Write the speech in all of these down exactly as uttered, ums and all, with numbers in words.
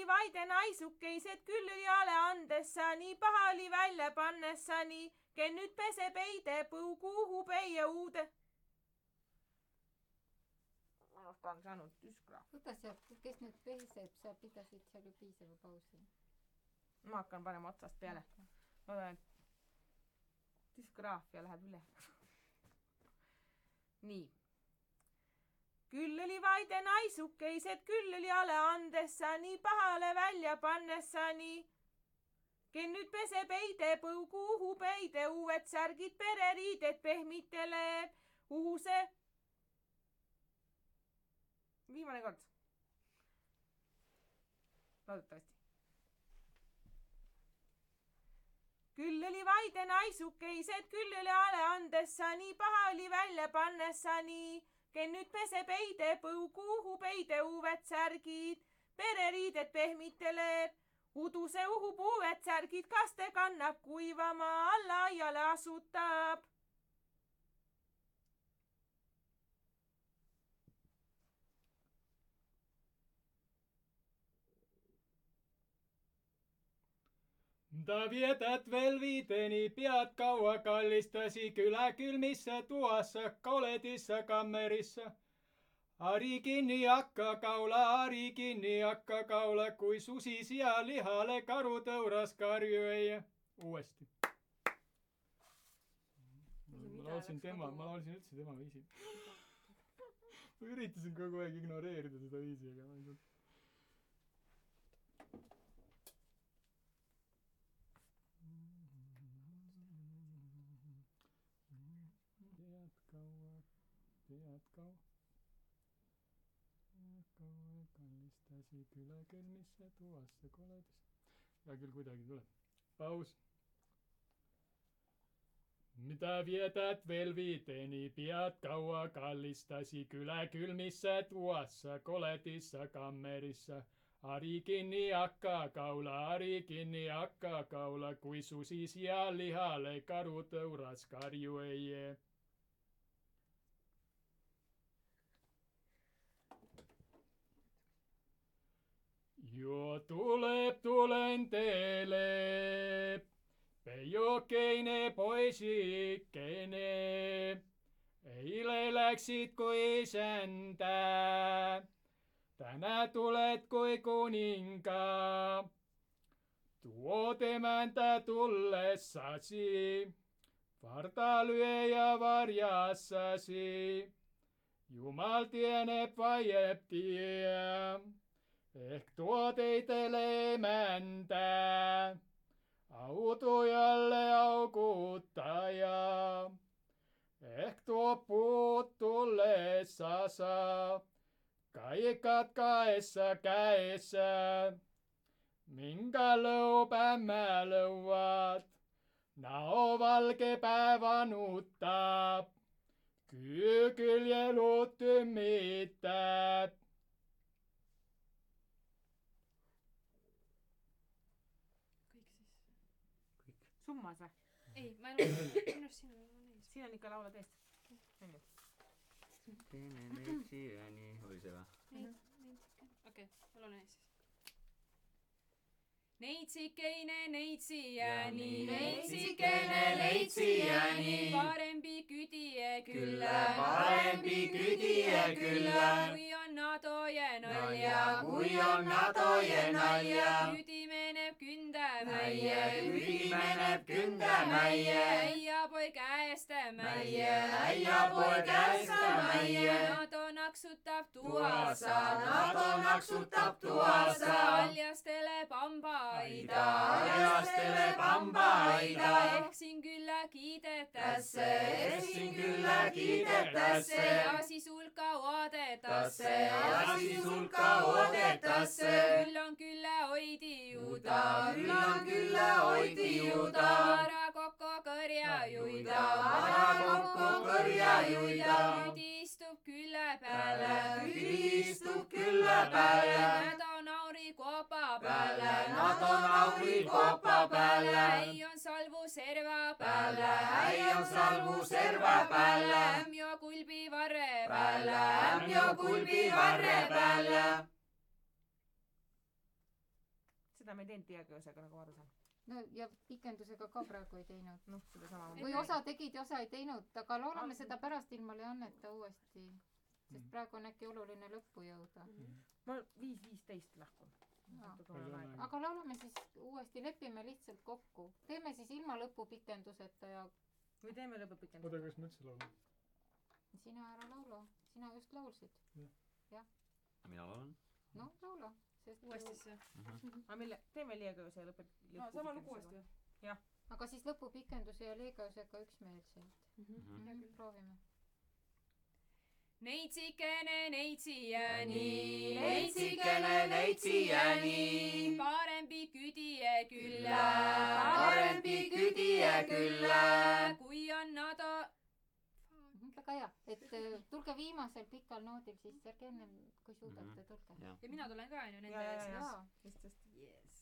vaide naisukeised küll oli ale andessani, paha oli välja pannessani, ken nüüd peseb eide põukuuhu peie uude. Ma ostan saanud tüskra. Võta sealt, kes nüüd peseb, sa pidasid seal ju piisava pausi. Ma hakkan panema otsast peale. Ma olen, et düsgraafia läheb üle. Nii. Küll oli vaide naisukeised, küll oli ale andessani, pahale välja pannessani, ken nüüd peseb eide põukuuhu peide uued särgid pereriided pehmitele uhuse. Viimane kord. Loodetavasti. Küll oli vaide naisukeised, küll oli ale andessani, paha oli välja pannessani, ken nüüd peseb eide põukuuhu peide uued särgid, pereriided pehmitele, uduse uhub uued särgid, kaste kannab kuivama, alla aiale asutab. Ta vietät veel viiteni, pead kaua kallistasi külä külmissä tuossa, koletissa kammerissa. Ari kinni akka kaula, Ari kinni akka kaula, kui susi sia lihale karu tõuras karjueja. Uuesti. Ma laulsin tema, ma laulsin üldse tema viisi. Ma üritasin kogu aeg ignoreerida seda viisi, aga ma ei saa. Pead kaua, pead kaua. Kaua kallistasi külä külmissä tuossa koledis. Ja küll kuidagi tuleb. Paus. Mitä vietät veel viiteni, pead kaua kallistasi külä külmissä tuossa koledissa kammerissa. Ari kinni akka kaula, Ari kinni akka kaula, kui susi sia lihale karu tõuras karjueje. Jo tuleb, tulen teele, peiokeine poisikene, eile läksid kui säntä, tänä tulet kui kuninga, tuo temäntä tullessasi, varta lyö ja varjassasi, Jumal tieneb vaieb tie. Ehk tuo teitele emäntä, autujalle aukuttaja. Ehk tuo puut tullessa saa, kaikat kaessa käessä. Minkä lõupämmä lõuat, nao valke päivän uttab, kyykyljelut tymmittäb. Summas või? Ei, ma ei ole minust siin on ees. Siin on ikka laula teist. Teeme neitsijani. Oli see või? Ei, neitsike. Okei, mul on ees siis. Neitsikeine neitsijani, neitsikene neitsijani, parempi küdie külla, parempi küdie külla, kui on natoje nalja, kui on natoje nalja, küdi meneb kündämäie, küdi meneb kündämäie, äiapoi käestemäie, äiapoi käestemäie, nato naksutab tuasa, nato naksutab tuasa, haljastele pamba aida, haljastele pamba-aida, ehksin külla kiidetässe, ehksin külla kiidetässe, asi sulka oodetasse, asi sulka oodetasse, küll on külla oidi juuda, küll on külla oidi juuda, vara kokku kõrja juida, vara kokku kõrja juida, küdi istub külla peale, küdi istub külla peale, nädo nauri kopa peale, nato nauri kopa peale, ei on salvu serva peale, ei on salvu serva peale, ämjo kulbi varre peale, ämjo kulbi varre peale. seda me ei teinud liiaköösega, nagu aru saan. no ja pikendusega ka praegu ei teinud. Noh, seda sama. Või osa tegid ja osa ei teinud, aga laulame seda pärast ilma Leanneta uuesti. Sest praegu on äkki oluline lõppu jõuda. Ma viis viisteist lahkun. Aga laulame siis uuesti, lepime lihtsalt kokku. Teeme siis ilma lõpupikenduseta ja... Või teeme lõpupikenduseta? Oda, kas ma üldse laulu? Sina ära laulu. Sina just laulsid. Jah. Mina laulan? No, laula. Uuesti see. Aga mille, teeme liiakööse ja lõpet... No, sama lugu uuesti. Jah. Aga siis lõpupikenduse ja liigausega üksmeelselt. Proovime. Neitsikene neitsijäni, Neitsikene neitsijäni, parempi küdie külla, parempi küdie külla, kui on nado... Väga hea, et tulge viimasel pikal noodil, siis ärge enne, kui suudate, tulge. Ja mina tulen ka enne nende ja, ees. ja, ja. Yes.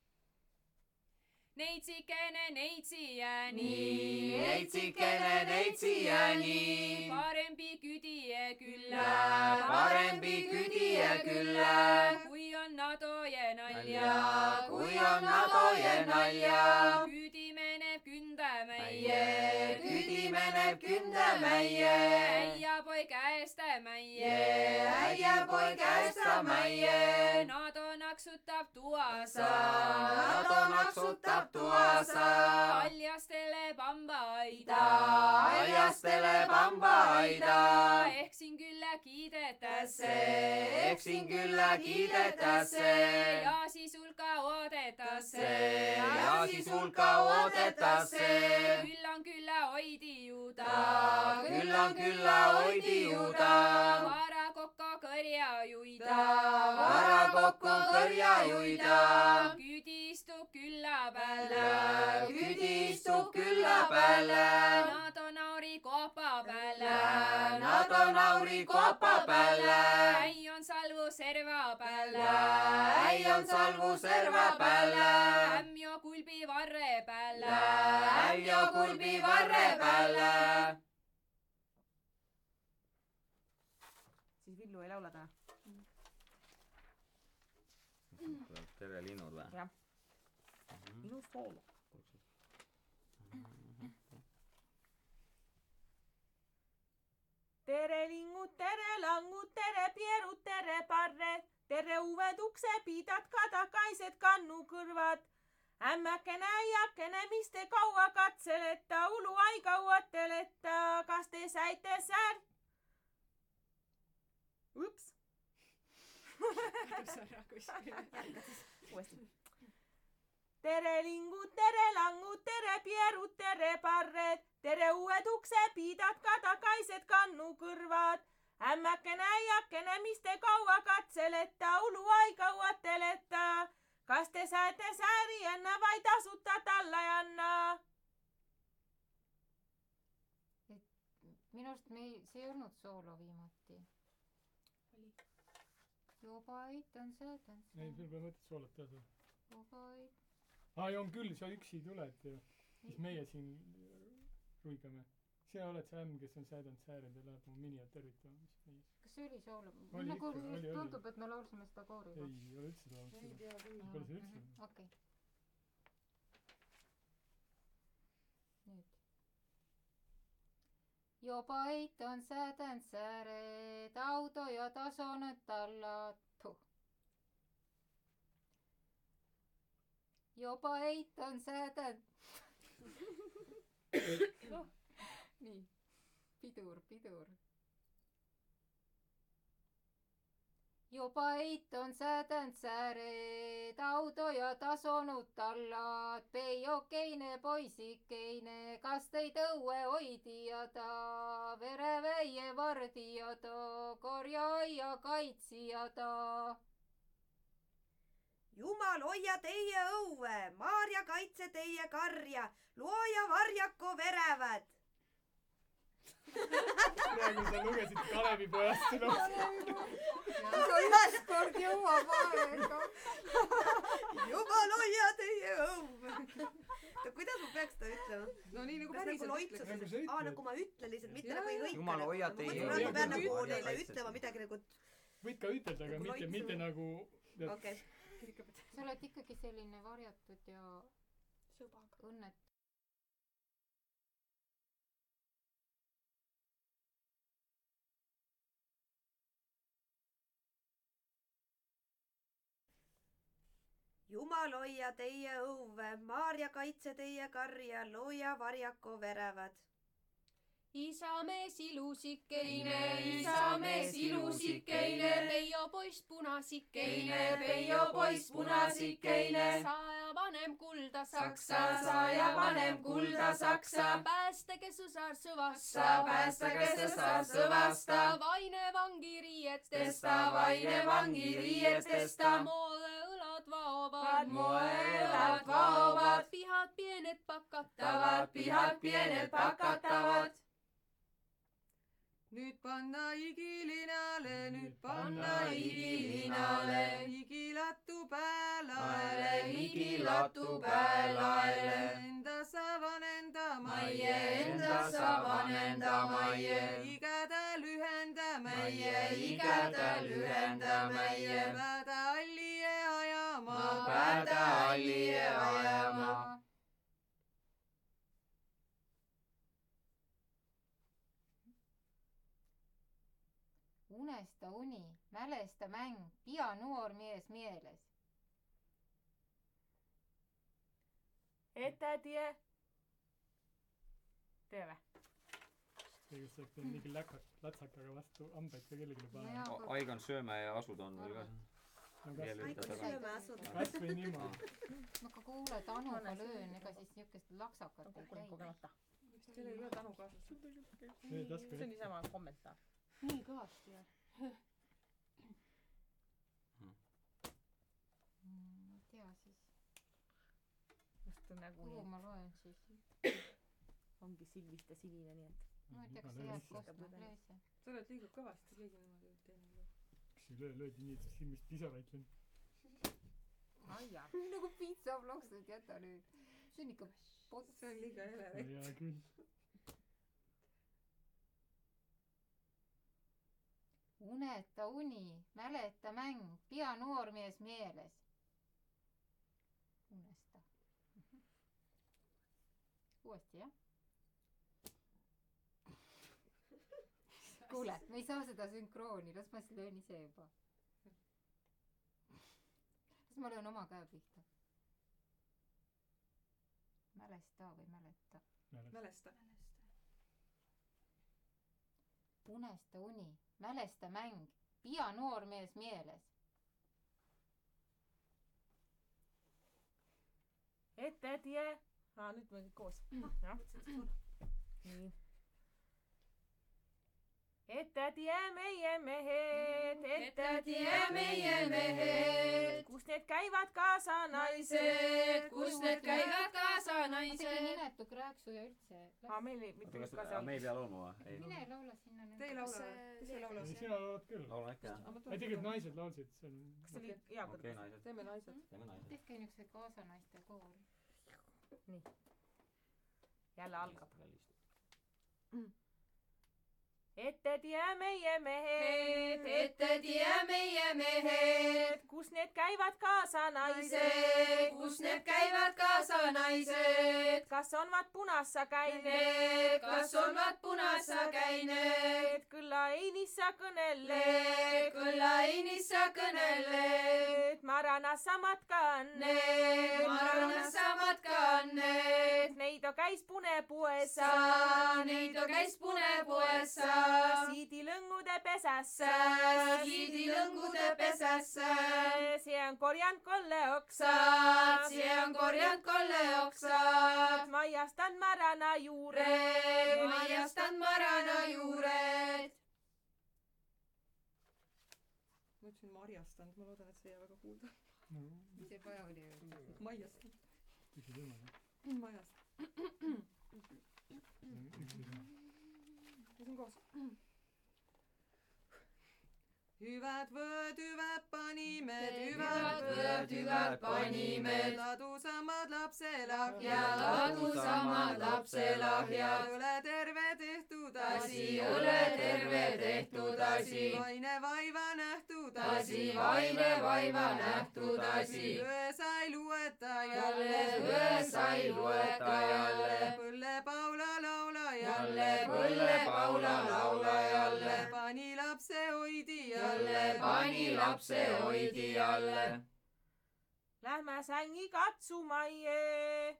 Neitsikene neitsijäni, Neitsikene neitsijäni, parempi küdie külla, parempi küdie külla, kui on nadoje nalja, kui on nadoje nalja, küdi meneb künda meie, küdi meneb künda meie, äia poi käeste meie, äia poi käesta meie, nado naksutab tuasa, nado naksutab tuasa, haljastele pambaida, haljastele pambaida, eksin külla kiidetässe, eksin külla kiidetässe, ja siis hulka oodetässe, ja siis hulka oodetässe, küll on külla oidi juuda, küll on külla oidi juuda, vara kokko kõrja juida, vara kokku kõrja juida, küüdi istub külla peale, küdi istub külla peale, nad on nauri kopa peale, nad on nauri kopa peale, äi on salvu serva peale, äi on salvu serva peale, ämm jo kulbi varre peale, äm jo kulbi varre peale. Siis Villu ei laula täna. Tere linnud või? Jah. Ilus sool. Tere lingud, tere langud, tere pierud, tere parred, tere uued uksepidad, kadakaised, kannukõrvad. Ämmäkene, äiakene, mis te kaua katseleta, ulu ai kauateleta, kas te saite sär... Ups. Uuesti. Tere lingud, tere langud, tere pierud, tere parred, tere uued uksepidad, kadakaised, kannukõrvad. Ämmäkene, äiakene, mis te kaua katseleta, ulu ai kauateleta, kas te saate sääri enne vai tasuta talla janna? Minust me ei, see ei olnud soolo viimati. Oli. Juba aitan seda. Ei, sul peab mõtet soolot teha. Juba aitan. Aa, on küll, sa üksi tuled ja siis meie siin ruigame. Sina oled see ämm, kes on säädanud sääred ja läheb mu miniat tervitama. Kas see oli soolo? Oli nagu ikka, oli, oli. tundub, et me laulsime seda kooriga. Ei, ei ole üldse laulnud seda. Ei tea küll. Pole see üldse. Okei. Nüüd. Jopa eit on säädänd sääred, auto ja tasoned tallatu. Jopa eit on säädänd... Nii, pidur, pidur. Jopa eit on säädänd sääred, auto ja tasonut tallad, peiokeine poisikeine, kas teid õue hoidijada, vereväie vardijada, korjaaia kaitsijada. Jumal hoia teie õue, Maarja kaitse teie karja, luoja varjako verevad. Praegu sa lugesid Kalevipojast seda. Sa ükskord jõuab aega. Jumal hoia teie õue. Kuidas ma peaks seda ütlema? No nii nagu päriselt ütled. Aa, nagu ma ütlen lihtsalt, mitte nagu ei hõika. Jumal hoia teie õue. Ma pean nagu neile ütlema midagi nagu... Võid ka ütelda, aga mitte, mitte nagu... Okei. sa oled ikkagi selline varjatud ja õnnetu. Jumal hoia teie õuve, Maarja kaitse teie karja, looja varjako verevad. Isamees ilusikeine, isamees ilusikeine, Peio poiss punasikeine, Peio poiss punasikeine, saaja vanem kulda saksa, saaja vanem kulda saksa, päästage su saarsu vasta, päästage su saarsu vasta, vaine vangi riietesta, vaine vangi riietesta, moe õlad vaovad, moe õlad vaovad, pihad piened pakatavad, pihad piened pakatavad. Nüüd panna igilinale, nüüd panna igilinale, igilatu päälaele, igilatu päälaele, enda sa vanenda maie, enda sa vanenda maie, igäda lühenda meie, igäda lühenda meie, pääda allie ajama, pääda allie ajama. Unesta uni, mälesta mäng, pia noor mees mieles. Että tie. Tee vä? Tegelikult sa pead mingi läkak, latsakaga vastu ambeid ka kellelegi panema. No, Aigan sööme ja asud on veel ka. No Aigan sööme asud. kas või niimoodi. no aga kuule, Tanuga löön, ega siis niisugust laksakat ei käi. Teil ei ole Tanu kaasas. See on niisama kommentaar. Nii kõvasti jah. Ma tea siis. Just on nagu Kuhu ma loen siis? ongi Silviste sinine, nii et. Ma ei tea, kas see jääb kosta pleese. Sa oled liiga kõvasti, keegi niimoodi teine. Kas see löödi nii, et silmist pisaraid lenn? Aia. Nagu piitsaploksud, jäta nüüd. See on ikka pots. See on liiga hele. Jaa küll. Uneta uni, mäleta mäng, pia noormees mieles. Unesta. Uuesti, jah? Kuule, me ei saa seda sünkrooni, las ma siis löön ise juba. Las ma löön oma käe pihta. Mälesta või mäleta? Mälesta. Unesta uni, mälesta mäng, pia noormees mieles. Ette tie. Aa, nüüd me kõik koos. Nii. Ette tie meie mehed, ette tie meie mehed, kus need käivad kaasa naised, kus need käivad kaasa See naised. on nimetu krääksu ja üldse. Aa, meil ei, mitte Kas kaasa. me ei pea laulma või? Mine laula sinna nüüd. Te ei laula või? Mis ei laula? Ei, sina laulad küll. Laulan äkki, jah? Ei, tegelikult naised laulsid. See on... Kas see oli hea Okei, kõrgus? naised. Teeme naised. Teeme naised. Tehke niisuguse kaasanaiste kool. Nii. Jälle algab. Ette tie meie mehed, ette tie meie mehed, kus need käivad kaasa naised, naised, kus need käivad kaasa naised. kas on vaat punassa käinud, Need, kas on vaat punassa käinud, kõlla ei nissa kõnelleet, kõlla ei nissa kõnelleet. maranassa matkan, Need, maranassa matkanneet, neido käis punepuessa, neido käis punepuessa, siidilõngude pesässä, siidilõngude pesässä. see on korjanud kolle oksa, Saad, see on korjanud kolle oksad, maiastan marana juured, maiastan marana juured. Ma ütlesin marjastanud, ma loodan, et see ei jää väga kuulda. See vaja oli öelda. Maiastanud. Üks ei tõmma. Majast. Üks ei tõmma. Mis on koos? Hüvät võõd, hüvät panime, Hüvät võõd, hüvät panime, ladusamad lapselahjad, ja ladusamad lapselahjad. üle terve tehtud asi, õle terve tehtud asi. vaine vaiva nähtud asi, vaine vaiva nähtud asi. õe sai lueta jälle, õe sai lueta jälle. Põlle Paula laula jälle, Põlle Paula laula jälle. pani lapse hoidi jälle, pani lapse hoidi jälle. Lähme sängi katsuma, jee.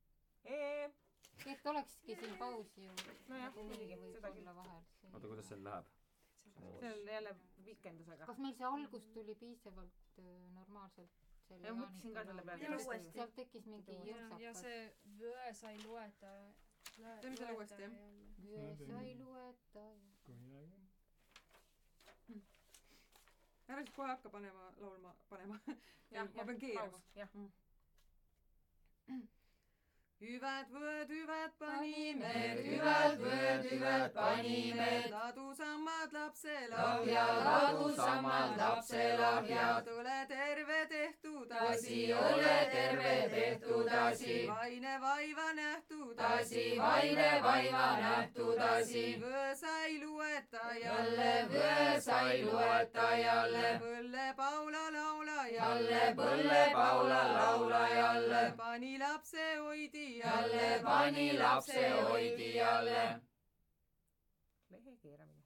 et olekski siin pausi ju. Nojah, Nagu muidugi, võib seda olla vahel. oota, kuidas seal läheb? See on jälle pikendusega. Kas meil see algus tuli piisavalt äh, normaalselt? Ja mõtlesin ka selle peale. Teeme uuesti. Seal tekkis mingi jõrksakas. ja see vöö sai lueta. Teeme selle uuesti, jah. Vöö sai lueta. ära siis kohe hakka panema, laulma, panema. ma pean keerama. jah. Hüved võõd, hüved panime, hüved võõd, hüved panime. ladusammad lapse lahja, ladusammad lapse lahja. õle terve tehtud asi, õle terve tehtud asi. vaine vaiva nähtud asi, vaine vaiva nähtud asi. võõ sai lueta jälle, võõ sai lueta jälle. Põlle Paula laula jälle, Põlle Paula laula jälle. pani lapse hoidi jälle, pani lapse hoidi jälle. Lehe keeramine.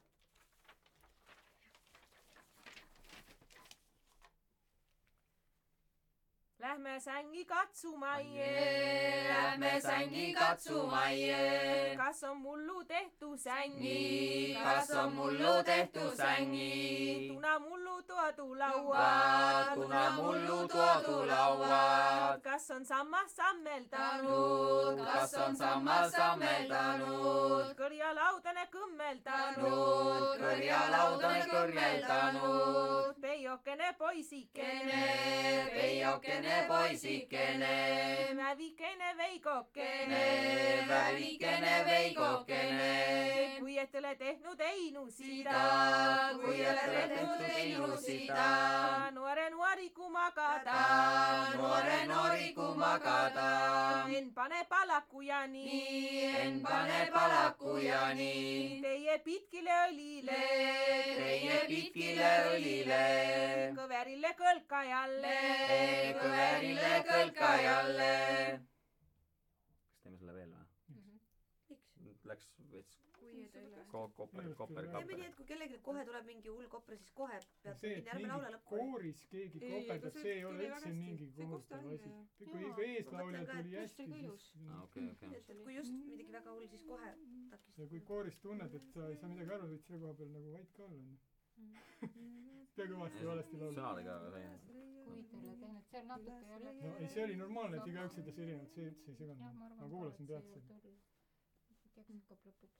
Lähme sängi katsuma, jee. Lähme sängi katsuma, jee. Kas on mullu tehtu sängi? nii, kas on mullu tehtu sängi? Tuna mullu tuodu lauad. Tuna mullu tuodu lauad. Kas on sammas sammeldanud? Kas on sammas sammeldanud? Kõrjalaudane kõmmeldanud. Kõrjalaudane kõrjeldanud. Peiokene poisikene. Peiokene poisikene. Vävikene veikokene. Vävikene veikokene. Kui et ole tehnud einusida. Kui et ole tehnud einusida. Noore nuoriku magada. Noore nooriku magada. En pane palaku ja nii. En pane palaku ja nii. Teie pitkile õlile. Teie pitkile õlile. Kõverile kõlka jälle. Kõverile kõlka jälle. kas teeme selle veel või? Läks veits kopper, kopper, teeme nii, kapper. et kui kellelgi kohe tuleb mingi hull kopper, siis kohe peab see, minna, et ärme laula mingi lõppu. kooris keegi Ei, koperdab, aga see ei see ole tuli üldse väga mingi hästi. See kohutav kostab asi. hästi. Kui Jaa, ikka eeslaulja ma mõtlen ka, tuli et hästi, just siis ilus. aa, okei, okei. et kui just midagi väga hull, siis kohe takistab. ja kui kooris tunned, et sa ei saa midagi aru, võid selle koha peal nagu vait ka olla. pea kõvasti valesti laulda. sõnadega sai. kui te ole teinud, seal natuke ei ole. no ei, see oli normaalne, et igaüks ütles erinevalt, see üldse ei jah, seganud. ma arvan ma kuulasin pealt seda. seda. teaks hakkab lõpuks.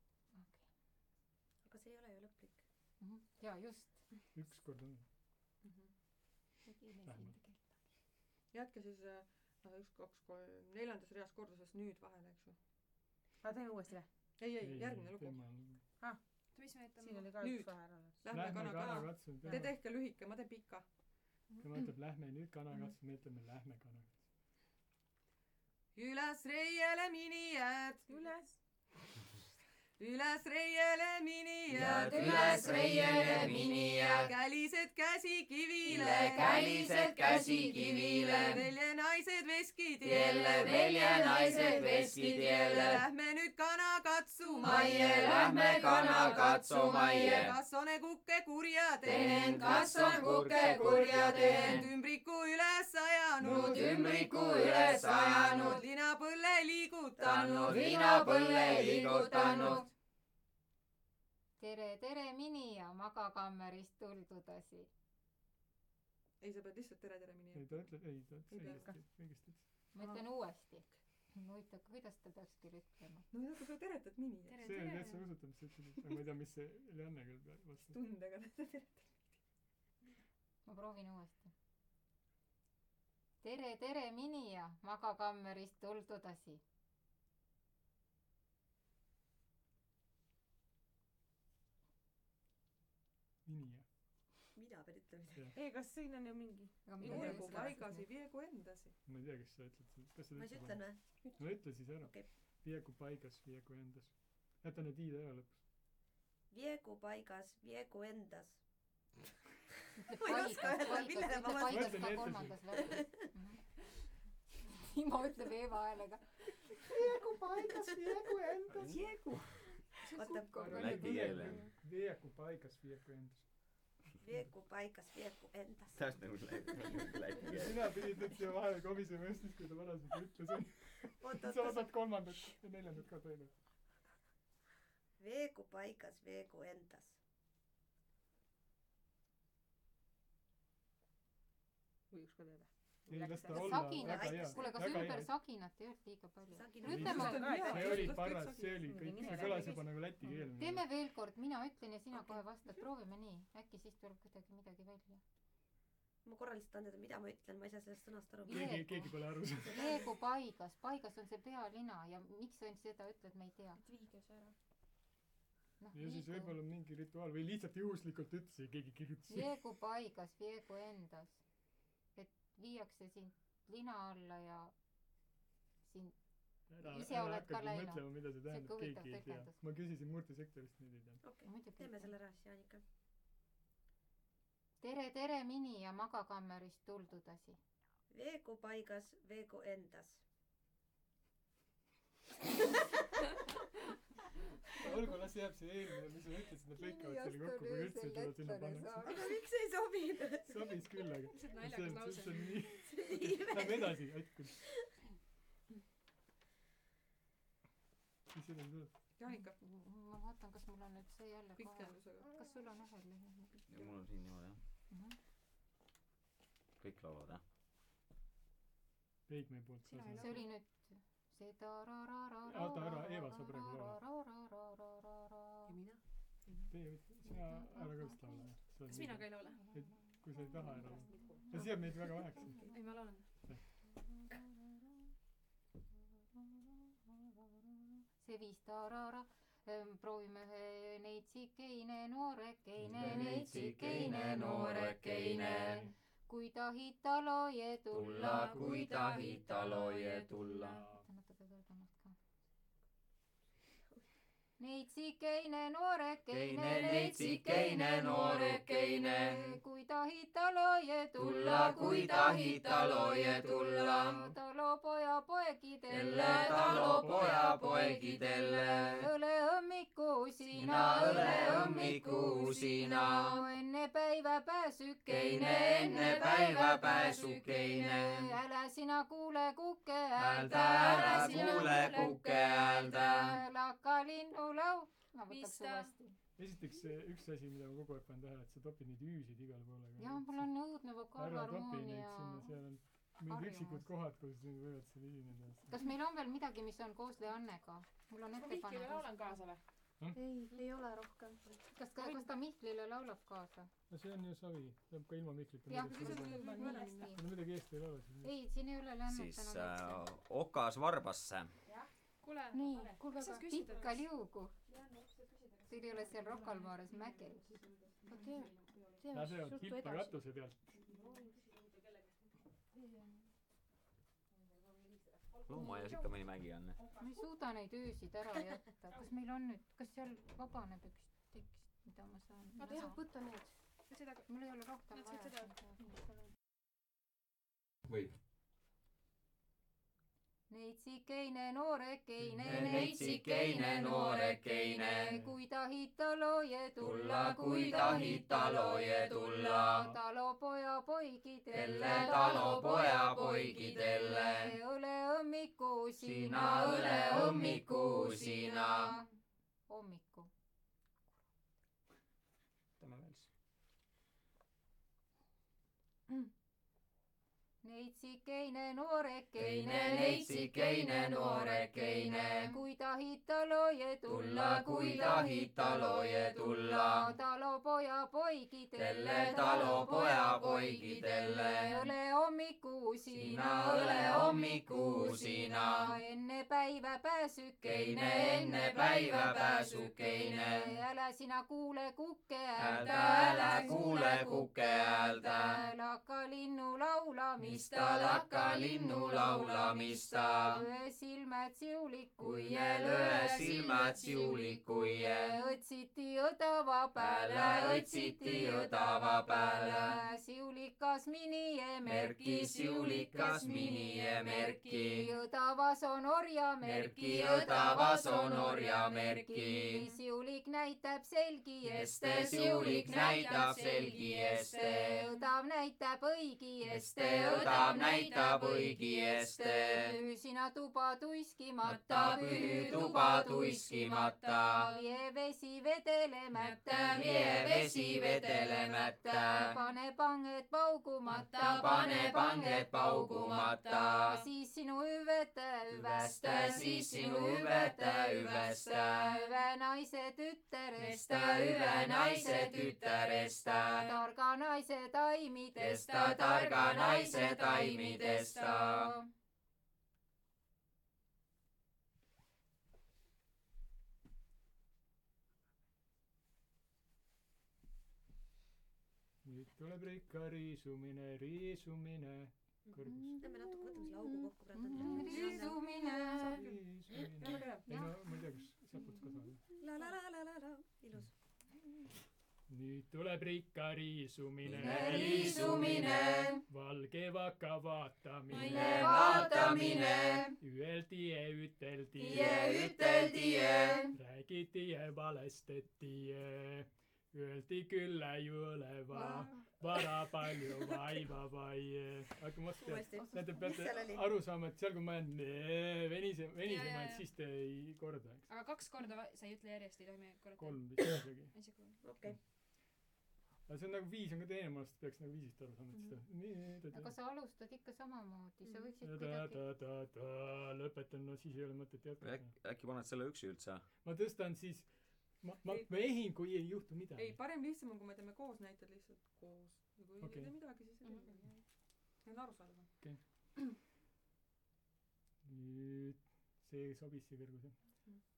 aga see ei ole ju lõplik. jaa, just. ükskord on. jätke siis äh, üks, kaks, kolm, neljandas reas korduses nüüd vahele, eks ju. aga teeme uuesti või? ei, ei, järgmine lugu. mis me ütleme? Siin oli ka Nüüd. üks vahe ära. Lähme Lähme kana, kana kana. katsume. Te tehke lühike, ma teen pika. tema ütleb lähme nüüd kana katsume, me ütleme lähme kana. Üles reiele minijääd. Üles. Üles reiele minijääd. Üles reiele minijääd. Kälised käsi kivile. Kälised käsi kivile. Velje naised veskid Jälle velje naised veskid jälle. Lähme nüüd kana katsuma. Maie, lähme kana katsuma. Kas on kukke kurja Teen, kas on kuke kurja teen. Ümbriku üles ajanud. Ümbriku üles ajanud. Linapõlle liigutanud. Linapõlle liigutanud. tere, tere, Minija, magakammerist tuldudasi. ei, sa pead lihtsalt tere, tere minema. ei, ta ütleb, ei, ta ütles õigesti, õigesti ütles. ma ütlen uuesti. huvitav, kuidas ta peaks küll ütlema? no mida sa teretad mini? see oli täitsa usutav, mis sa ütlesid. ma ei tea, mis see Leanne küll vastas. tundega teretad. ma proovin uuesti. tere, tere, Minija, magakammerist tuldudasi. Minija. mida pead ütlema? ei, kas siin on ju mingi? Viegu paigasi, viegu endasi. ma ei tea, kas sa ütled seda. kas sa ma siis ütlen või? no ütle siis ära Okei. Viegu paigas, viegu endas. jäta need i-d ära lõpus. Viegu paigas, viegu endas. Paigas, paigas, ütle paigas ka kolmandas värvis. Ima ütleb Eeva häälega. Viegu paigas, viegu endas. Viegu. Läti keele. Viegu paigas, viegu endas. Viegu paigas, viegu endas. Tähest nagu läti keele. Sina pidid nüüd siia vahele komisjoni mõistis, kui ta varaselt ütlesin. Sa osad kolmandat ja neljandat ka teine. Viegu paigas, viegu endas. või üks ka teeme. Ei, las ta olla, väga hea. Kuule, kas ümber saginat ei olnud liiga palju? Ütleme, see oli paras, see oli kõik, see kõlas juba nagu läti keel. Teeme veel kord, mina ütlen ja sina kohe vastad, proovime nii, äkki siis tuleb kuidagi midagi välja. Ma korra lihtsalt andada, mida ma ütlen, ma ei saa sellest sõnast aru. Keegi, keegi pole aru saanud. Viegu paigas, paigas on see pealina ja miks sa seda ütled, me ei tea. Viige see ära. No, ja siis võib-olla mingi rituaal või lihtsalt juhuslikult ütles ja keegi kirjutas. Viegu paigas, viegu endas. Et viiakse sind lina alla ja sind ära, ise ära oled ka läinud. Mõtlema, mida see tähendab, keegi ei tea. Ma küsisin murtisektorist, nüüd ei tea. Okei, okay. Teeme selle ära siis, Jaanika. Tere, tere mini ja magakammerist tuldudasi. Veegu paigas, veegu endas. Olgu, las jääb see eelmine, mis sa ütlesid, nad lõikavad selle kokku, kui üldse seda sinna pannakse. Aga miks ei sobinud? Sobis küll, aga see on naljakas lause. See on nii. Lähme edasi, aitküll. Mis siin on tuleb? Jaanika. Ma vaatan, kas mul on nüüd see jälle kohe. Pikendusega. Kas sul on ühel lehel? Ja mul on siin niimoodi, jah. Kõik laulavad, jah. Peigmei poolt. See oli nüüd see tarararara. Oota, ära, Eeva sa praegu laula. Ja mina? Teie, sina ära ka vist laula. Kas mina ka ei laula? Kui sa ei taha ära laula. Ja siia meid väga väheks. Ei, ma laulan. See viis tarara. Proovime neitsikeine noorekeine, neitsikeine noorekeine. Kui tahid taloje tulla, kui tahid taloje tulla. Neitsikeine noorekeine, neitsikeine noorekeine. Kui tahid taloje tulla, kui tahid taloje tulla. Talo poja poegidelle, talo poja poegidelle. Õle õmmiku sina, õle õmmiku sina. Enne päivä pääsykeine, enne päivä pääsykeine. Älä sina kuule kukke häältä, älä kuule kukke häältä. Lakka linnu lau. Ma võtaks uuesti. Esiteks üks asi, mida ma kogu aeg panen tähele, et sa topid neid üüsid igale poole. Jah, mul on õudne vokaalharmoonia. Ära topi neid sinna, seal on mingid üksikud kohad, kus need võivad seal esineda. Kas meil on veel midagi, mis on koos Leannega? Mul on ettepanek. Ma Mihklile laulan kaasa või? Ei, ei ole rohkem. Kas ta Mihklile laulab kaasa? No see on ju savi, peab ka ilma Mihklita. Jah, no midagi eest ei laula. Ei, siin ei ole Leannat. Siis äh, Okas Varbasse. Kuule, nii, kuule ka pikka liugu. Teil ei ole seal Rokalmaares mägel. Läse on kilpa katuse pealt. Loomaaias ikka mõni mägi on. Ma ei suuda neid öösid ära jätta. Kas meil on nüüd, kas seal vabaneb üks tekst, mida ma saan? Ma teha, võtta need. Mul ei ole rohkem vaja. Võib. Neitsikeine noorekeine, neitsikeine noorekeine. Kui tahid taloje tulla, kui tahid taloje tulla. Talo poja poigidelle, talo poja poigidelle. Õle õmmiku sina, õle õmmiku sina. Hommiku. Teeme veel siis. Neitsikeine noorekeine, neitsikeine noorekeine. Kui tahid taloje tulla, kui tahid taloje tulla. Talo poja poigidelle, talo poja poigidelle. Õle hommiku sina, õle hommiku hommikusina. enne päiva pääsykeine, enne päiva pääsykeine. Älä sinä kuule kukke häältä, älä kuule kukke häältä. Lakka linnu laulamista, lakka linnu laulamista. Lyö silmät siulikuie, lyö silmät siulikuie. Otsiti otava päällä, otsiti otava päällä. Siulikas minie merkki, siulikas minie merkki. Otavas on orjamerkki, otavas on orjamerkki. Siulik näitab selgieste, siulik näitab selgieste. Otav näitab õigieste, otav näitab õigieste. Püü sina tuba tuiskimata, püü tuba tuiskimata. Vie vesi vedelemättä, vie vesi vedelemättä. Pane panget paugumata, pane panget paugumata. Siis sinu hüvetä hyvästä, siis sinu hüvetä hyvästä. Hyvä naise tyttärestä, hyvä naise tyttärestä. Targa naise taimidesta, targa naise taimidesta. Nüüd tuleb rikka riisumine, riisumine. Kõrgus. Teeme natuke, võtame selle augu kokku praegu. Riisumine. Riisumine. Ei no, ma ei tea, kas sealt ka saada. La la la la la la. Ilus. Nüüd tuleb rikka riisumine, riisumine. Valge vaka vaatamine, vaatamine. Üeldi ja üteldi, üteldi. Räägiti ja valestati. Öeldi külla ju oleva, vara palju vaiva vai. Aga ma te peate aru saama, et seal kui ma jään venise, venisema, et siis te ei korda. Aga kaks korda sa ei ütle järjest, ei toimi korda. Kolm vist isegi. Okei. Aga see on nagu viis on ka teine, ma arvast peaks nagu viisist aru saama. Aga sa alustad ikka samamoodi, sa võiksid kuidagi... Lõpetan, no siis ei ole mõtet jätkata. Äkki paned selle üksi üldse? Ma tõstan siis... Ma, ma, ma ehin, kui ei juhtu midagi. Ei, parem lihtsam on, kui me teeme koos näited lihtsalt koos. Ja kui okay. ei tee midagi, siis ei tee midagi. See on aru saada. Okei. Nüüd see sobis see kõrgus, jah?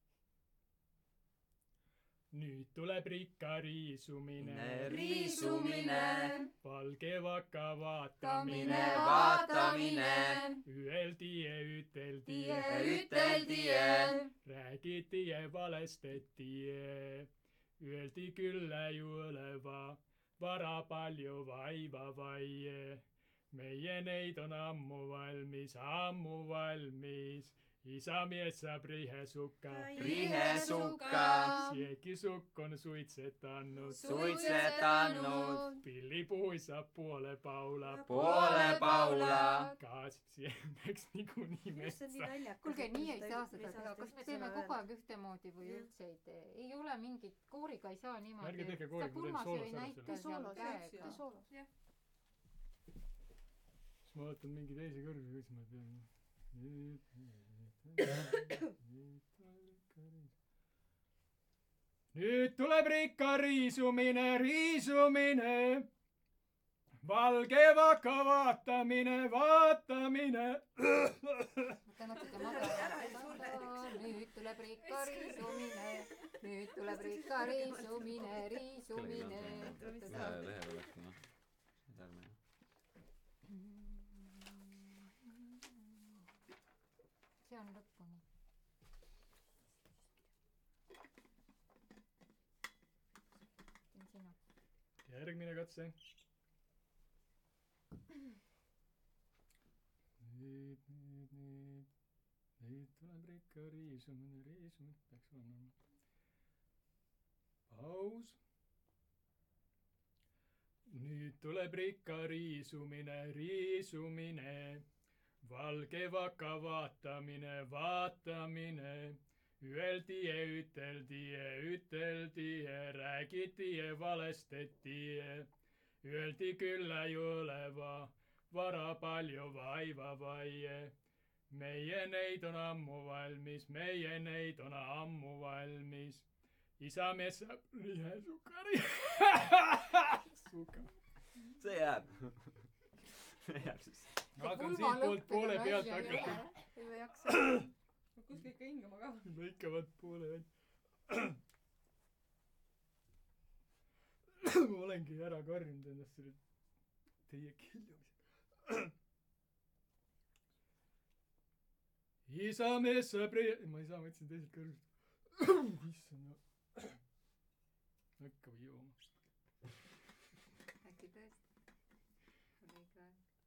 Nüüd tuleb rikka riisumine, riisumine. Valge vaka vaatamine, vaatamine. Üeldi ja üteldi, üteldi. Räägiti ja valestati. Öeldi külla ju oleva, vara palju vaiva vai. Meie neid on ammu valmis, ammu valmis. Isa mies saab rihesukka, rihesukka. Siegi sukk on suitsetanud, suitsetanud. Pillipuhui saab poole paula, poole paula. Kaasib siemeks niikuinii metsa. Kuulge, nii ei saa seda teha. Kas me teeme kogu aeg ühtemoodi või üldse ei tee? Ei ole mingit, kooriga ei saa niimoodi. Ärge tehke kooriga, ma teen soolos ära selle. Tee soolos, tee soolos. Siis ma võtan mingi teise kõrge, kus ma pean. Nüüd tuleb rikka riisumine, riisumine. Valge vaka vaatamine, vaatamine. Nüüd tuleb rikka riisumine, nüüd tuleb rikka riisumine, riisumine. Lehel oleks, noh. Järgmine. See on lõpuni. Sina. Järgmine katse. Nüüd, nüüd, nüüd. Nüüd tuleb rikka riisumine, riisumine. Peaks olema. Paus. Nüüd tuleb rikka riisumine, riisumine. Valge vaka vaatamine, vaatamine. Öeldi ja üteldi ja üteldi ja räägiti ja valestati. Öeldi külla ju oleva, vara palju vaiva vai. Meie neid on ammu valmis, meie neid on ammu valmis. Isa mees saab rihesukari. Suka. See jääb. See jääb siis. hakkan siitpoolt poole pealt hakata. ei või jaksa. kuskil ikka hingama ka. Lõikavad poole välja. Ma olengi ära karjunud ennast selle teie killumise. Isa mees sõbri... Ma ei saa, ma ütlesin teiselt kõrgust. Issand, hakka või jooma. Äkki tõesti? Oli ka.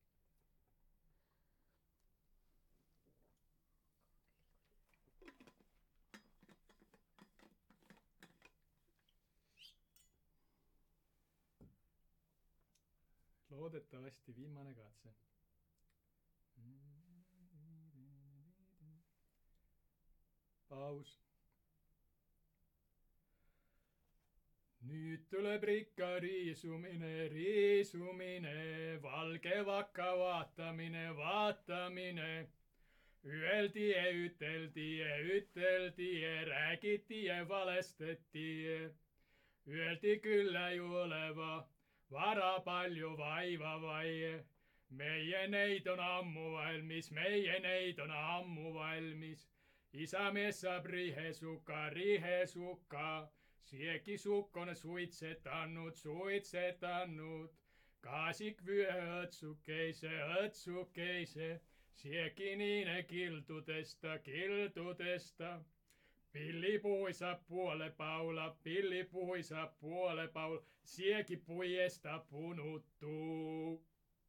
Loodetavasti viimane katse. Paus. Nüüd tuleb rikka riisumine, riisumine, valge vaka vaatamine, vaatamine. Öeldi ja üteldi ja üteldi ja räägiti ja valestati. Öeldi küll ei oleva, vara palju vaiva vai. Meie neid on ammu valmis, meie neid on ammu valmis. Isamees saab rihesuka, rihesuka. Sieki sukk on suitsetanud, suitsetanud. Kaasik vyö õtsukeise, õtsukeise. Sieki niine kildudesta, kildudesta. Pilli puisa puole paula, pilli puisa puole paula. Sieki puiesta punuttuu.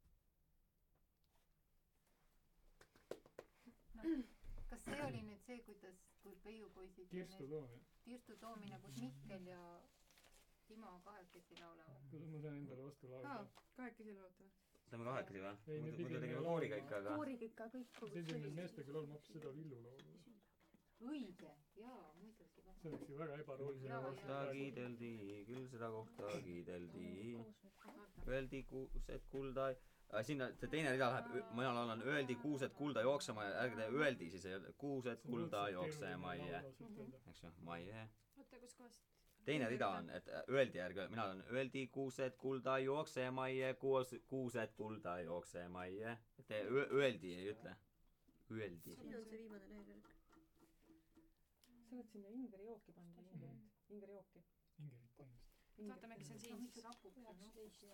Kas see oli nüüd see, kuidas, kui peiupoisid Kirstu toomine. Kirstu toomine, kus Mikkel ja Timo kahekesi laulavad? Ma saan endale vastu laulda. Kahekesi laulda. Saame kahekesi või? Ei, me Muidu pidime tegime laulma. kooriga ikka, aga... kooriga ikka kõik kogu See on meestega laul, ma hoopis seda Villu laulu. Õige, jaa, muidugi. See oleks ju väga ebaroolise. Kohta kiideldi, küll seda kohta kiideldi. Öeldi kuused kulda... Sinna see teine rida läheb, mina laulan öeldi kuused kulda jooksema ja ärge te öeldi siis ei öelda kuused kulda jooksema ja eks ju, maie. Oota, kus kohast? Teine rida on, et öeldi ärge, mina olen öeldi kuused kulda jooksema ja kuused kulda jooksema ja te öeldi ei ütle. Öeldi. Siin on see viimane lehekülg. Sa oled sinna Ingeri jooki pannud, Ingerit. Ingeri jooki. Ingerit põhimõtteliselt. Vaatame, kes on siin siis.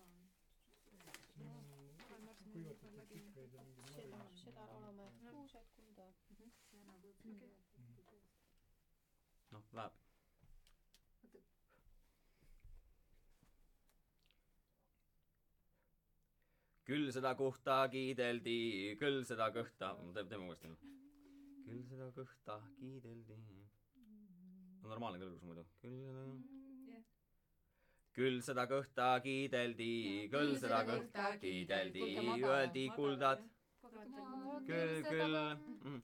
seda, seda oleme kuused kulda. Noh, läheb. Küll seda kohta kiideldi, küll seda kõhta, teeme uuesti. Küll seda kõhta kiideldi. On normaalne kõlgus muidu. Küll seda... Küll seda kõhta kiideldi, küll seda kõhta kiideldi, öeldi kuldad. Küll, küll.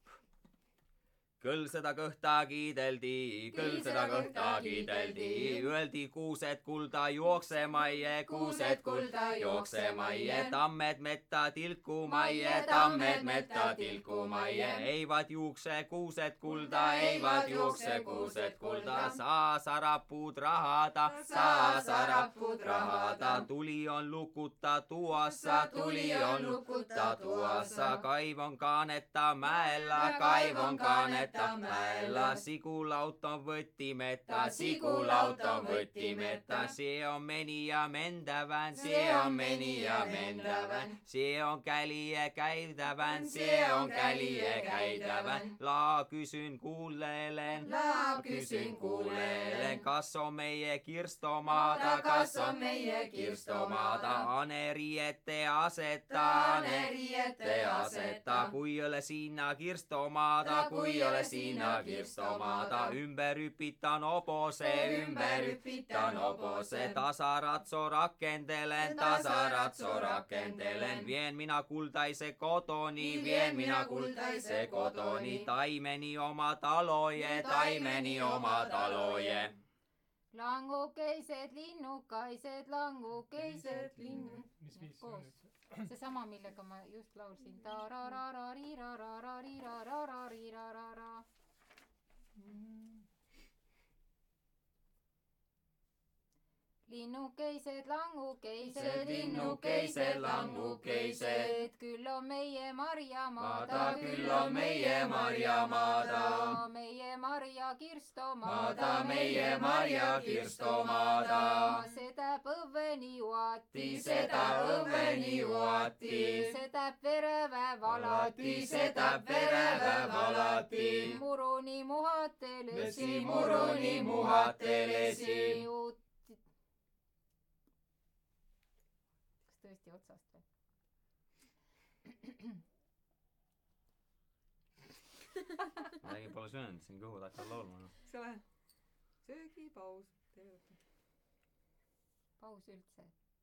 Küll seda kõhta kiideldi, küll seda kõhta kiideldi, öeldi kuused kulda jooksemaie, kuused kulda jooksemaie, tammed metta tilkumaie, tammed metta tilkumaie, eivad juukse kuused kulda, eivad juukse kuused kulda, saa sarapud rahada, saa sarapud rahada, tuli on lukuta tuassa, tuli on lukuta tuassa, kaiv on kaaneta mäellä, kaiv on kaaneta mäellä, sigulaut on võttimeta, sigulaut on võttimeta, see on meni ja mentävän, see on meni ja mentävän, see on kälie käidävän, see on kälie käidävän, laa kysyn kuulelen, laa kysyn kuulelen, kas on meie kirstomaada, kas on meie kirstomaada, aneri ette aseta, aneri ette aseta, kui ole sinna kirstomaada, kui ole sinna kirstomaada, ümber hüpitan obose, ümber hüpitan obose, tasaratso rakendelen, tasaratso rakendelen, vien mina kuldaise kodoni, vien mina kuldaise kodoni, taimeni oma taloje, taimeni oma taloje. Langukeised, linnukaised, langukeised, linnu... Mis viis see on nüüd? See sama, millega ma just laulsin. Ta-ra-ra-ra-ri-ra-ra-ra-ri-ra-ra-ri-ra-ra-ra. linnukeised, langukeised, linnukeised, langukeised. Küll on meie marjamaada, küll on meie marjamaada. Meie marja kirstomaada, maada, meie marja kirstomaada. Seda õveni juati, seda õveni juati. Seda vereväev alati, seda vereväev alati. Muruni muhatelesi, muruni muhatelesi. Tõesti otsast või? Ma räägin, pole söönud, siin kõhud hakkavad laulma. See ole söögipaus. Paus üldse.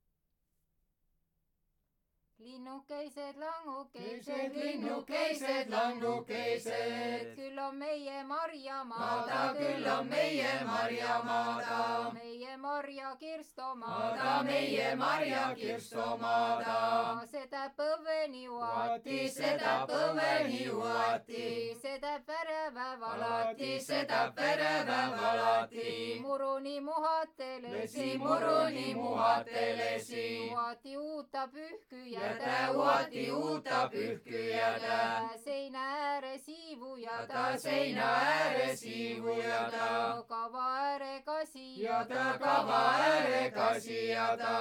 Linnukeised, langukeised, linnukeised, langukeised. Küll on meie marjamaada, küll on meie marjamaada. Meie marja kirstomaada, maada, meie marja kirstomaada. Seda põveni juati, seda põveni juati. Seda vereväev alati, seda vereväev alati. Muruni muhatelesi, muruni muhatelesi. Juati uutta pühkyjä. Uoti uutta pühkyjätä. Seinä ääre siivujata, seina ääre siivujata. Kava ääre kasijata, kava ääre kasijata.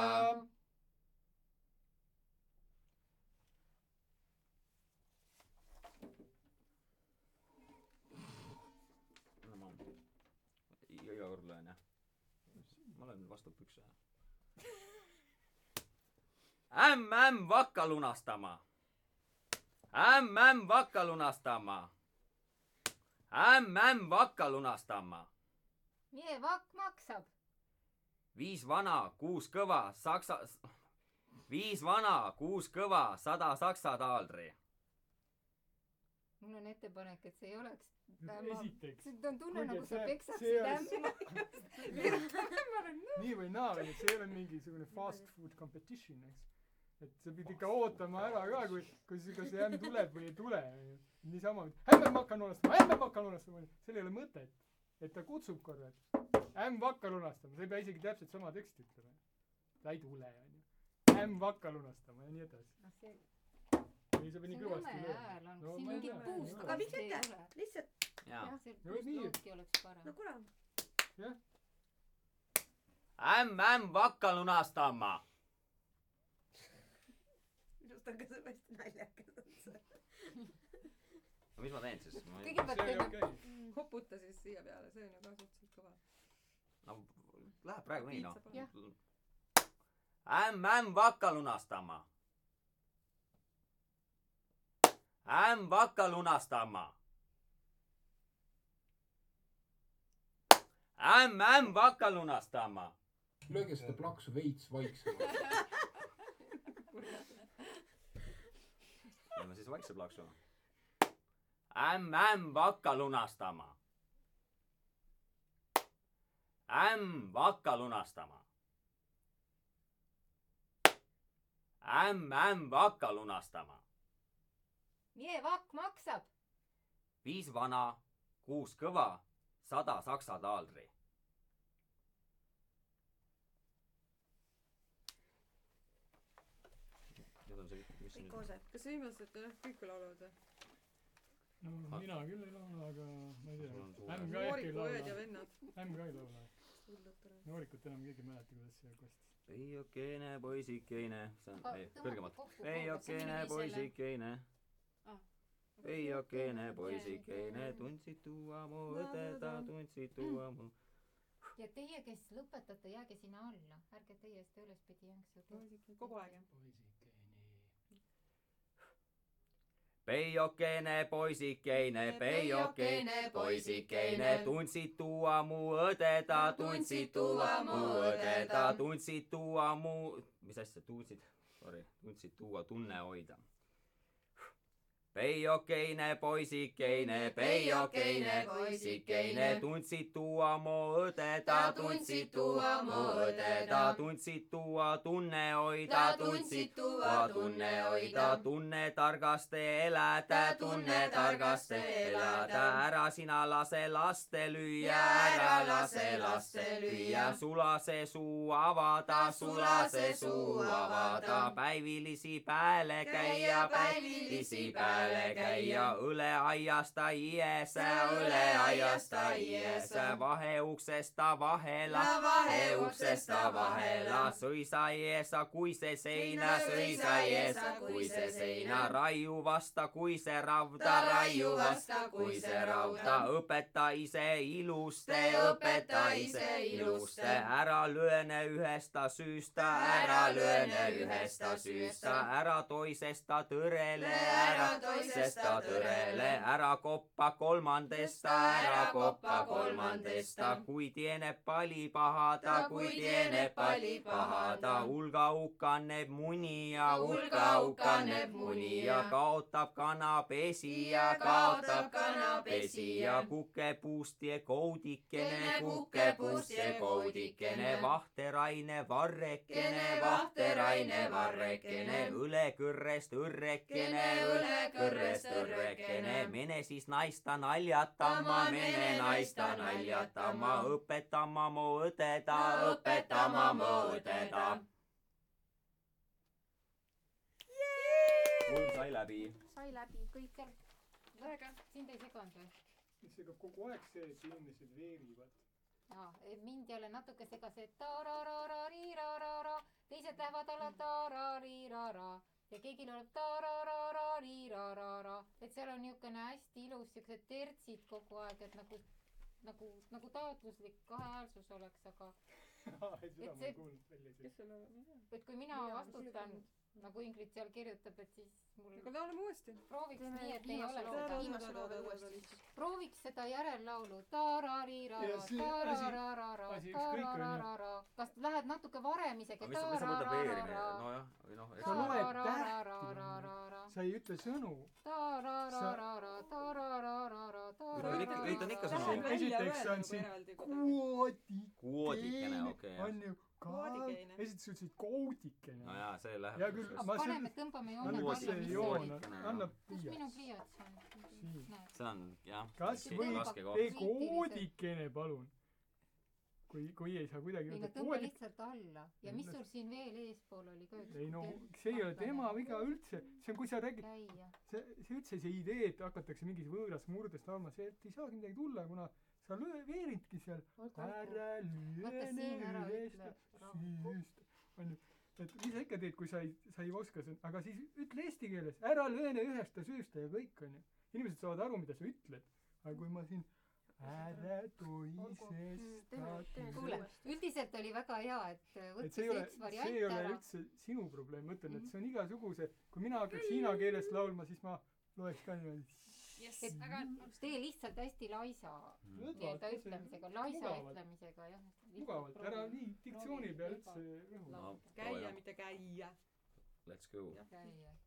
Iga kord löön jah. Ma olen vastu pükse. Äm, äm, vakka lunastama. Äm, äm, vakka lunastama. Äm, äm, vakka lunastama. Mie vakk maksab? Viis vana, kuus kõva, saksa... Viis vana, kuus kõva, sada saksa taaldri. Mul on ettepanek, et see ei oleks... Esiteks. See on tunne, nagu sa peksaksid ämma. Nii või naa, et see ei ole mingisugune fast food competition, eks. Et sa pidi ikka ootama ära ka, kui, kui see ämm tuleb või ei tule. Niisama, et ämm vakka lunastama, ämm vakka lunastama. Seal ei ole mõtet, et ta kutsub korra, et ämm vakka lunastama. See ei pea isegi täpselt sama tekst ütlema. Ta ei tule, on ju. Ämm vakka lunastama ja nii edasi. Ei, sa pidi kõvasti lööma. No, siin mingi puust. Aga miks mitte? Lihtsalt. Jah, see puustloodki oleks parem. No kuule. Jah. Ämm, ämm vakka lunastama. Minust on ka see hästi naljakas on see. No mis ma teen siis? Kõigepealt teeme. Hoputa siis siia peale, see on ju ka suhteliselt kõva. No läheb praegu nii, no. Jah. Ämm, ämm vakka lunastama. Ämm vakka lunastama. Ämm, ämm vakka lunastama. Lööge seda plaksu veits vaiksemalt. Teeme siis vaikse plaksu. Ämm, ämm vakka lunastama. Ämm vakka lunastama. Ämm, ämm vakka lunastama. Mie vakk maksab? Viis vana, kuus kõva, sada saksa taaldri. Kõik kooseb. Kas sa viimased kõik laulavad või? No mina küll ei laula, aga ma ei tea. Ämm ka ehk ei laula. Ämm ka ei laula. Noorikut enam keegi mäleta, kuidas see kostis. Peiokene, poisikeine. See on ei, kõrgemalt. Peiokene, poisikeine. Peiokene, poisikeine. Tundsid tuua mu õdeda, tundsid tuua mu. Ja teie, kes lõpetate, jääge sinna alla. Ärge teie eest üles pidi jääks. Kogu aeg. Peiokene, poisikeine, peiokene, poisikeine. Tundsid tuua mu õdeda, tundsid tuua mu õdeda, tundsid tuua mu... Mis asja? Tundsid... Sorry. Tundsid tuua tunne hoida. Peijokeine poisikeine, peijokeine poisikeine, tundsid tuua mu õdeda, tundsid tuua mu õdeda, tundsid tuua tunne hoida, tundsid tuua tunne hoida, tunne targaste elada, tunne targaste elada, ära sina lase laste lüüa, ära lase laste lüüa, sulase suu avada, sulase suu avada, päivilisi pääle käia, päivilisi pääle käia, õle aiasta ies, õle aiasta ies, vaheuksesta vahela, vaheuksesta vahela, sõisa eesa, kui see seina, sõisa eesa, kui see seina, raiu vasta, kui see ravda, raiu vasta, kui see ravda, õpeta ise iluste, õpeta ise iluste, ära lööne ühesta süüsta, ära lööne ühesta süüsta, ära toisesta tõrele, ära toisesta tõrele, ära koppa kolmandesta, ära koppa kolmandesta, kui tieneb pali pahada, kui tieneb pali pahada, hulga hukaneb muni ja hulga hukaneb muni ja kaotab kanapesi ja kaotab kanapesi ja kukepuust ja koudikene, kukepuust ja koudikene, vahteraine varrekene, vahteraine varrekene, õlekõrrest õrrekene, õlekõrrest õrrekene, mene siis naista naljatama, mene naista naljatama, õpetama mu õdeda, õpetama mu õdeda. mul sai läbi. sai läbi, kõik jah. väga, sind ei seganud või? mis segab kogu aeg see, et inimesed veerivad. Aa, mind jälle natuke segas, et tarararariirarara, teised lähevad alla tarariirara ja keegi lööb tarararariirarara, et seal on niisugune hästi ilus siuksed tertsid kogu aeg, et nagu, nagu, nagu taotluslik kahehäälsus oleks, aga et seda ma ei kuulnud välja. et kui mina vastutan, nagu Ingrid seal kirjutab, et siis mul... aga laulame uuesti. Prooviks nii, et ei ole seda. Prooviks seda järellaulu. Tarariirara, tarararara, tarararara. Kas lähed natuke varem isegi? Mis see mõtleb veerimine? No jah, või noh. Sa loed tähti. Sa ei ütle sõnu. Tarararara, tarararara, tarararara. Üritan ikka sõnu. Esiteks on siin koodikene. Koodikene, okei. On ju esiteks ütlesid koodikene. No jaa, see läheb. Ja küll, ma paneme, tõmbame joone. Kus see joon on? Anna pliiats. Kus minu pliiats on? See on, jah. Kas või tee koodikene, palun. Kui, kui ei saa kuidagi... Ei, no tõmba lihtsalt alla. Ja mis sul siin veel eespool oli ka üks? Ei no, see ei ole tema viga üldse. See on, kui sa räägid... See, see üldse see idee, et hakatakse mingis võõras murdes laulma, see et ei saagi midagi tulla, kuna sa löö, veeridki seal. Ära lööne ühesta süüst. On ju, et mis sa ikka teed, kui sa ei, sa ei oska seda, aga siis ütle eesti keeles, ära lööne ühesta süüst ja kõik on ju. Inimesed saavad aru, mida sa ütled. Aga kui ma siin ära toisesta... Kuule, üldiselt oli väga hea, et võtke seits variante ära. See ei ole üldse sinu probleem, mõtlen, et see on igasuguse... Kui mina hakkaks hiina keeles laulma, siis ma loeks ka niimoodi. Et tee lihtsalt hästi laisa nii-öelda ütlemisega, laisa ütlemisega, jah. Mugavalt, ära nii diktsiooni peal üldse rõhu. Käia, mitte käia. Let's go. Käia.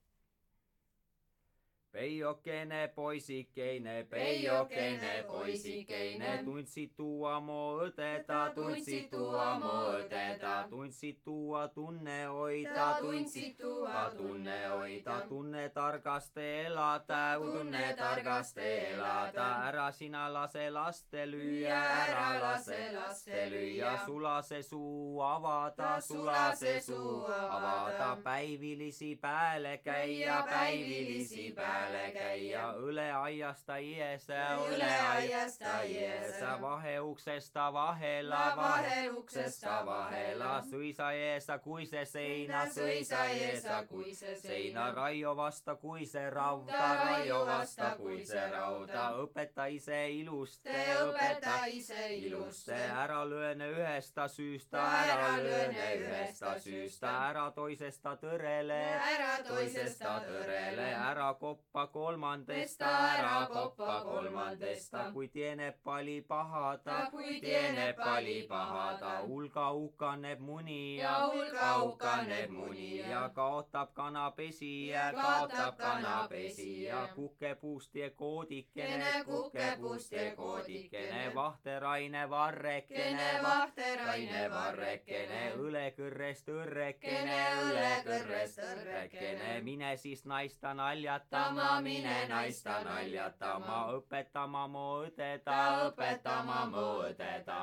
Peijokeine poisikeine, peijokeine poisikeine, tundsid tuua mu õdeda, tundsid tuua mu õdeda, tundsid tuua tunne hoida, tundsid tuua tunne hoida, tunne targaste elada, tunne targaste elada, ära sina lase laste lüüa, ära lase laste lüüa, sulase suu avada, sulase suu avada, päivilisi pääle käia, päivilisi pääle käia, õle aiasta ies, õle aiasta ies, vaheuksesta vahela, vaheuksesta vahela, sõisa eesa, kui see seina, sõisa eesa, kui see seina, raio vasta, kui see ravda, raio vasta, kui see rauda, õpeta ise iluste, õpeta ise iluste, ära lööne ühesta süüsta, ära lööne ühesta süüsta, ära toisesta ta tõrele, ära toisest ta tõrele, ära koppa kolmandesta, ära koppa kolmandesta, kui tieneb pali pahada, kui tieneb pali pahada, hulga hukaneb muni ja hulga hukaneb muni ja kaotab kanapesi ja kaotab kanapesi ja kukepuust ja koodikene, kukepuust ja koodikene, vahteraine varrekene, vahteraine varrekene, õlekõrrest õrrekene, õlekõrrest õrrekene, mine siis naista naljatama, mine naista naljatama, õpetama mu õdeda, õpetama mu õdeda.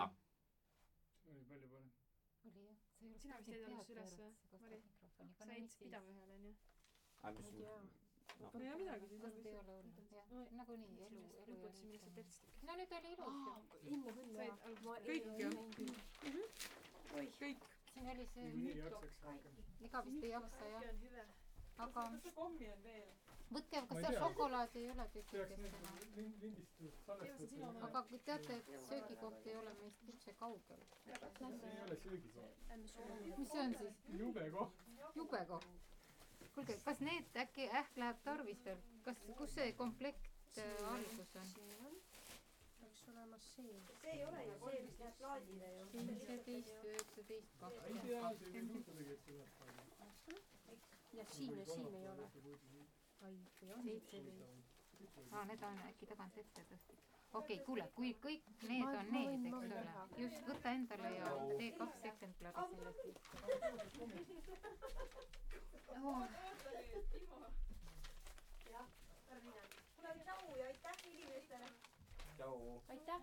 sina vist jäid alles üles või? Mari? sa jäid pidama ühele, onju? ma ei tea midagi, siis ei ole olnud. Nagunii elu, elu lõpuks siin lihtsalt terstik. no nüüd oli ilus. enne küll jah. kõik jah. kõik. siin oli see iga vist ei jaksa jah. aga võtke, kas seal šokolaadi ei ole tükikestena? aga kui teate, et söögikoht ei ole meist üldse kaugel. see ei ole söögikoht. mis see on siis? jube koht. jube koht. kuulge, kas need äkki ähk läheb tarvis veel? kas, kus see komplekt äh, algus on? peaks olema see. see ei ole ju see, mis läheb plaadile ju. seitseteist, üheksateist, kakskümmend kaks. ja siin ja siin ei ole. ai, või on? seitseteist. aa, need on äkki tagant ette tõstud. okei okay,, kuule, kui kõik need Ma- on ma need, võin- eks ma võin ole. teha. just, võta endale ja tee kaks eksemplari sellest. jah, ära mine. kuule, tšau ja aitäh inimestele. tšau. aitäh.